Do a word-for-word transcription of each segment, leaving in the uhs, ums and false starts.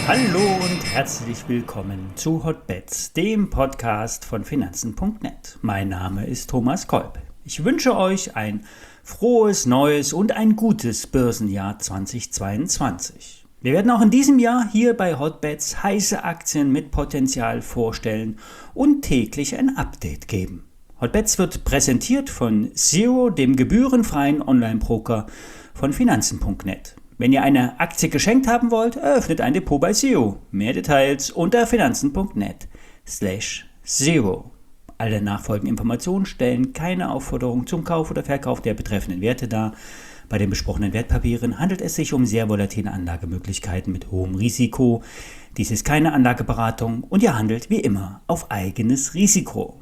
Hallo und herzlich willkommen zu Hotbets, dem Podcast von Finanzen punkt net. Mein Name ist Thomas Kolb. Ich wünsche euch ein frohes, neues und ein gutes Börsenjahr zweitausendzweiundzwanzig. Wir werden auch in diesem Jahr hier bei Hotbets heiße Aktien mit Potenzial vorstellen und täglich ein Update geben. Hotbets wird präsentiert von Zero, dem gebührenfreien Online-Broker von Finanzen punkt net. Wenn ihr eine Aktie geschenkt haben wollt, eröffnet ein Depot bei Zero. Mehr Details unter finanzen punkt net slash zero. Alle nachfolgenden Informationen stellen keine Aufforderung zum Kauf oder Verkauf der betreffenden Werte dar. Bei den besprochenen Wertpapieren handelt es sich um sehr volatile Anlagemöglichkeiten mit hohem Risiko. Dies ist keine Anlageberatung und ihr handelt wie immer auf eigenes Risiko.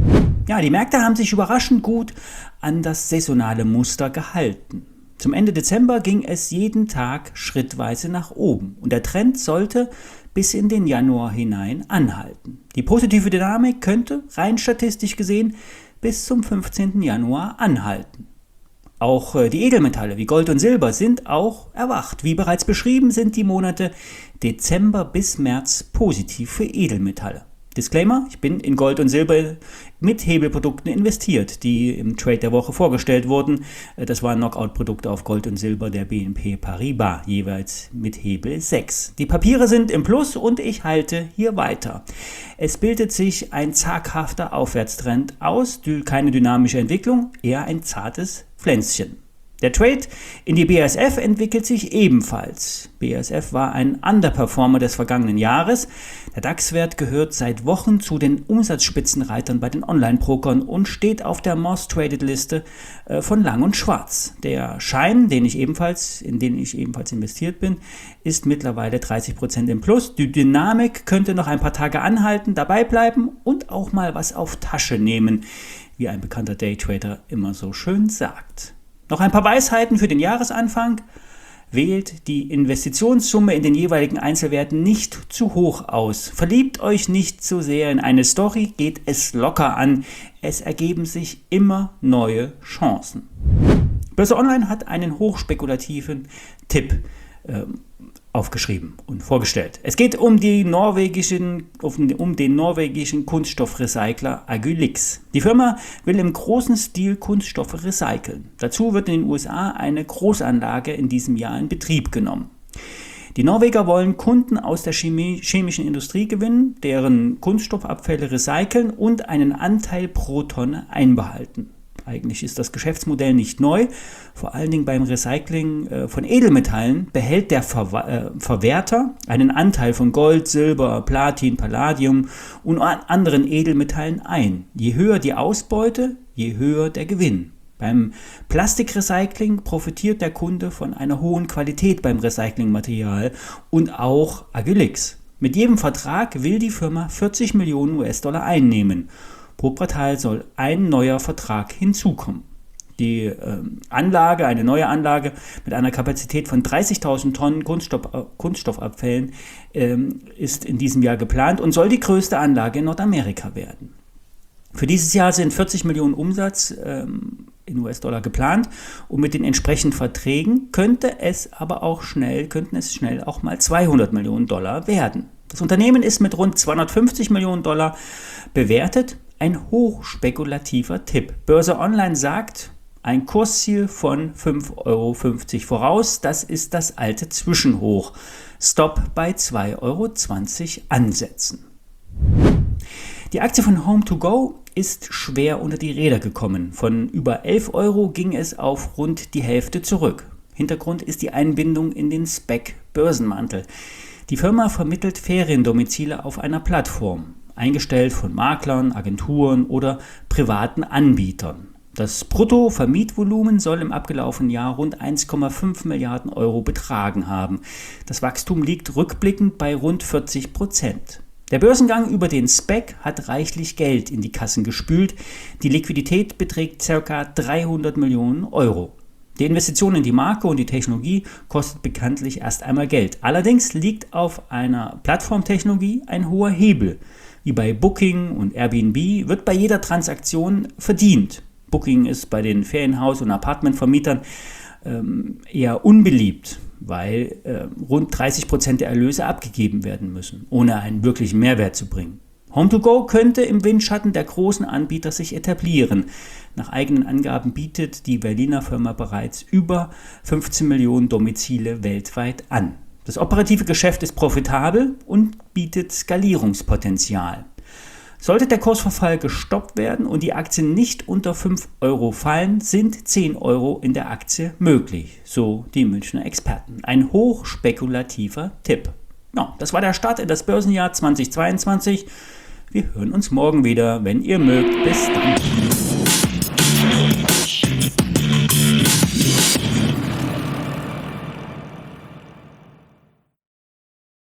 Ja, die Märkte haben sich überraschend gut an das saisonale Muster gehalten. Zum Ende Dezember ging es jeden Tag schrittweise nach oben und der Trend sollte bis in den Januar hinein anhalten. Die positive Dynamik könnte, rein statistisch gesehen, bis zum fünfzehnten Januar anhalten. Auch die Edelmetalle wie Gold und Silber sind auch erwacht. Wie bereits beschrieben sind die Monate Dezember bis März positiv für Edelmetalle. Disclaimer, ich bin in Gold und Silber mit Hebelprodukten investiert, die im Trade der Woche vorgestellt wurden. Das waren Knockout-Produkte auf Gold und Silber der B N P Paribas, jeweils mit Hebel sechs. Die Papiere sind im Plus und ich halte hier weiter. Es bildet sich ein zaghafter Aufwärtstrend aus, keine dynamische Entwicklung, eher ein zartes Pflänzchen. Der Trade in die B A S F entwickelt sich ebenfalls. B A S F war ein Underperformer des vergangenen Jahres. Der DAX-Wert gehört seit Wochen zu den Umsatzspitzenreitern bei den Online-Brokern und steht auf der Most-Traded-Liste von Lang und Schwarz. Der Schein, den ich ebenfalls, in den ich ebenfalls investiert bin, ist mittlerweile dreißig Prozent im Plus. Die Dynamik könnte noch ein paar Tage anhalten, dabei bleiben und auch mal was auf Tasche nehmen, wie ein bekannter Daytrader immer so schön sagt. Noch ein paar Weisheiten für den Jahresanfang. Wählt die Investitionssumme in den jeweiligen Einzelwerten nicht zu hoch aus. Verliebt euch nicht zu sehr in eine Story, geht es locker an. Es ergeben sich immer neue Chancen. Börse Online hat einen hochspekulativen Tipp äh, aufgeschrieben und vorgestellt. Es geht um, die norwegischen, um den norwegischen Kunststoffrecycler Agilyx. Die Firma will im großen Stil Kunststoffe recyceln. Dazu wird in den U S A eine Großanlage in diesem Jahr in Betrieb genommen. Die Norweger wollen Kunden aus der Chemie, chemischen Industrie gewinnen, deren Kunststoffabfälle recyceln und einen Anteil pro Tonne einbehalten. Eigentlich ist das Geschäftsmodell nicht neu. Vor allen Dingen beim Recycling äh, von Edelmetallen behält der Ver- äh, Verwerter einen Anteil von Gold, Silber, Platin, Palladium und anderen Edelmetallen ein. Je höher die Ausbeute, je höher der Gewinn. Beim Plastikrecycling profitiert der Kunde von einer hohen Qualität beim Recyclingmaterial und auch Agilyx. Mit jedem Vertrag will die Firma vierzig Millionen U S-Dollar einnehmen. Pro Quartal soll ein neuer Vertrag hinzukommen. Die äh, Anlage, eine neue Anlage mit einer Kapazität von dreißigtausend Tonnen Kunststoff, äh, Kunststoffabfällen äh, ist in diesem Jahr geplant und soll die größte Anlage in Nordamerika werden. Für dieses Jahr sind vierzig Millionen Umsatz äh, in U S-Dollar geplant und mit den entsprechenden Verträgen könnte es aber auch schnell, könnten es schnell auch mal zweihundert Millionen Dollar werden. Das Unternehmen ist mit rund zweihundertfünfzig Millionen Dollar bewertet. Ein hochspekulativer Tipp. Börse Online sagt, ein Kursziel von fünf Euro fünfzig voraus. Das ist das alte Zwischenhoch. Stop bei zwei Euro zwanzig ansetzen. Die Aktie von Home to Go ist schwer unter die Räder gekommen. Von über elf Euro ging es auf rund die Hälfte zurück. Hintergrund ist die Einbindung in den S P E C-Börsenmantel. Die Firma vermittelt Feriendomizile auf einer Plattform, eingestellt von Maklern, Agenturen oder privaten Anbietern. Das Bruttovermietvolumen soll im abgelaufenen Jahr rund eins Komma fünf Milliarden Euro betragen haben. Das Wachstum liegt rückblickend bei rund vierzig Prozent. Der Börsengang über den S P E C hat reichlich Geld in die Kassen gespült. Die Liquidität beträgt ca. dreihundert Millionen Euro. Die Investition in die Marke und die Technologie kostet bekanntlich erst einmal Geld. Allerdings liegt auf einer Plattformtechnologie ein hoher Hebel. Wie bei Booking und Airbnb wird bei jeder Transaktion verdient. Booking ist bei den Ferienhaus- und Apartmentvermietern ähm, eher unbeliebt. weil äh, rund dreißig Prozent der Erlöse abgegeben werden müssen, ohne einen wirklichen Mehrwert zu bringen. Home to Go könnte im Windschatten der großen Anbieter sich etablieren. Nach eigenen Angaben bietet die Berliner Firma bereits über fünfzehn Millionen Domizile weltweit an. Das operative Geschäft ist profitabel und bietet Skalierungspotenzial. Sollte der Kursverfall gestoppt werden und die Aktien nicht unter fünf Euro fallen, sind zehn Euro in der Aktie möglich, so die Münchner Experten. Ein hochspekulativer Tipp. Ja, das war der Start in das Börsenjahr zweitausendzweiundzwanzig. Wir hören uns morgen wieder, wenn ihr mögt. Bis dann.